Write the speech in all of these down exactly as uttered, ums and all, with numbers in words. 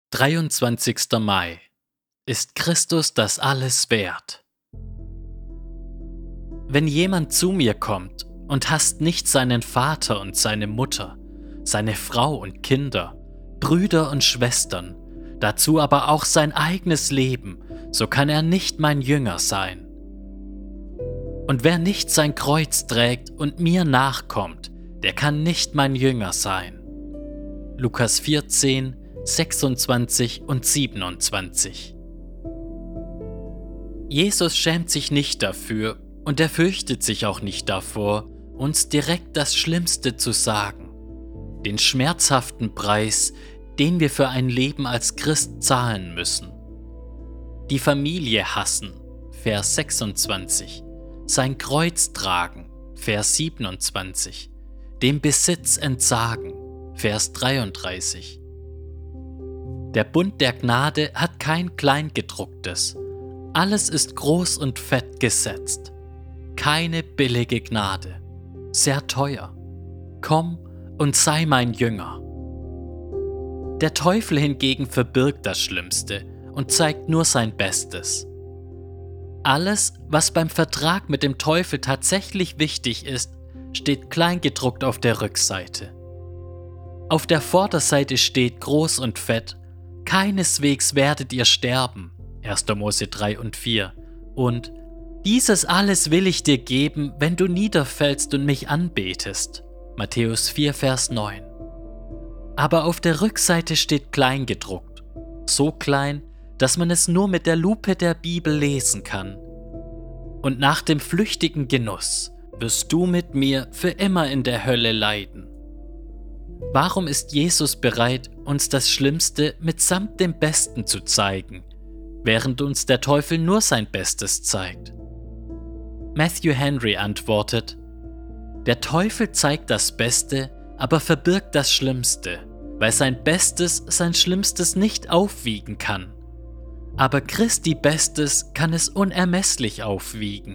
dreiundzwanzigster Mai. Ist Christus das alles wert? Wenn jemand zu mir kommt und hasst nicht seinen Vater und seine Mutter, seine Frau und Kinder, Brüder und Schwestern, dazu aber auch sein eigenes Leben, so kann er nicht mein Jünger sein. Und wer nicht sein Kreuz trägt und mir nachkommt, der kann nicht mein Jünger sein. Lukas vierzehn, sechsundzwanzig und siebenundzwanzig. Jesus schämt sich nicht dafür und er fürchtet sich auch nicht davor, uns direkt das Schlimmste zu sagen, den schmerzhaften Preis, den wir für ein Leben als Christ zahlen müssen. Die Familie hassen, Vers sechsundzwanzig, sein Kreuz tragen, Vers siebenundzwanzig, dem Besitz entsagen, Vers dreiunddreißig. Der Bund der Gnade hat kein Kleingedrucktes. Alles ist groß und fett gesetzt. Keine billige Gnade. Sehr teuer. Komm und sei mein Jünger. Der Teufel hingegen verbirgt das Schlimmste und zeigt nur sein Bestes. Alles, was beim Vertrag mit dem Teufel tatsächlich wichtig ist, steht kleingedruckt auf der Rückseite. Auf der Vorderseite steht groß und fett: Keineswegs werdet ihr sterben, erster Mose drei und vier, und dieses alles will ich dir geben, wenn du niederfällst und mich anbetest, Matthäus vier, Vers neun. Aber auf der Rückseite steht kleingedruckt, so klein, dass man es nur mit der Lupe der Bibel lesen kann. Und nach dem flüchtigen Genuss wirst du mit mir für immer in der Hölle leiden. Warum ist Jesus bereit, uns das Schlimmste mitsamt dem Besten zu zeigen, während uns der Teufel nur sein Bestes zeigt? Matthew Henry antwortet: Der Teufel zeigt das Beste, aber verbirgt das Schlimmste, weil sein Bestes sein Schlimmstes nicht aufwiegen kann. Aber Christi Bestes kann es unermesslich aufwiegen.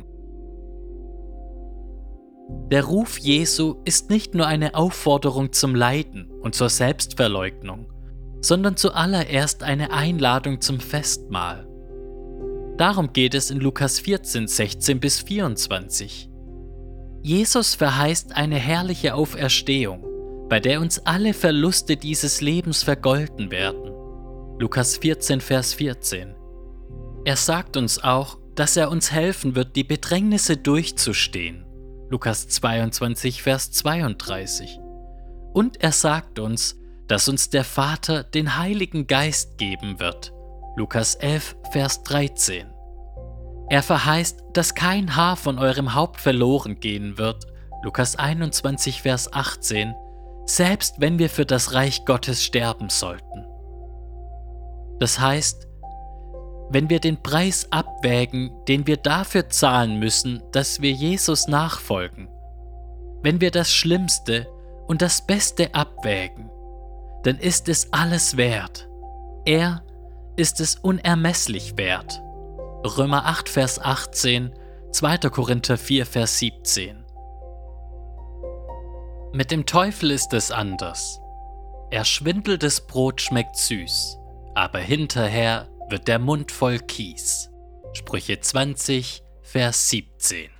Der Ruf Jesu ist nicht nur eine Aufforderung zum Leiden und zur Selbstverleugnung, sondern zuallererst eine Einladung zum Festmahl. Darum geht es in Lukas vierzehn, sechzehn bis vierundzwanzig. Jesus verheißt eine herrliche Auferstehung, bei der uns alle Verluste dieses Lebens vergolten werden. Lukas vierzehn, Vers vierzehn. Er sagt uns auch, dass er uns helfen wird, die Bedrängnisse durchzustehen. Lukas zweiundzwanzig, Vers zweiunddreißig. Und er sagt uns, dass uns der Vater den Heiligen Geist geben wird. Lukas elf, Vers dreizehn. Er verheißt, dass kein Haar von eurem Haupt verloren gehen wird. Lukas einundzwanzig, Vers achtzehn. Selbst wenn wir für das Reich Gottes sterben sollten. Das heißt, wenn wir den Preis abwägen, den wir dafür zahlen müssen, dass wir Jesus nachfolgen, wenn wir das Schlimmste und das Beste abwägen, dann ist es alles wert. Er ist es unermesslich wert. Römer acht, Vers achtzehn, zweiter Korinther vier, Vers siebzehn. Mit dem Teufel ist es anders. Erschwindeltes Brot schmeckt süß, aber hinterher wird der Mund voll Kies. Sprüche zwanzig, Vers siebzehn.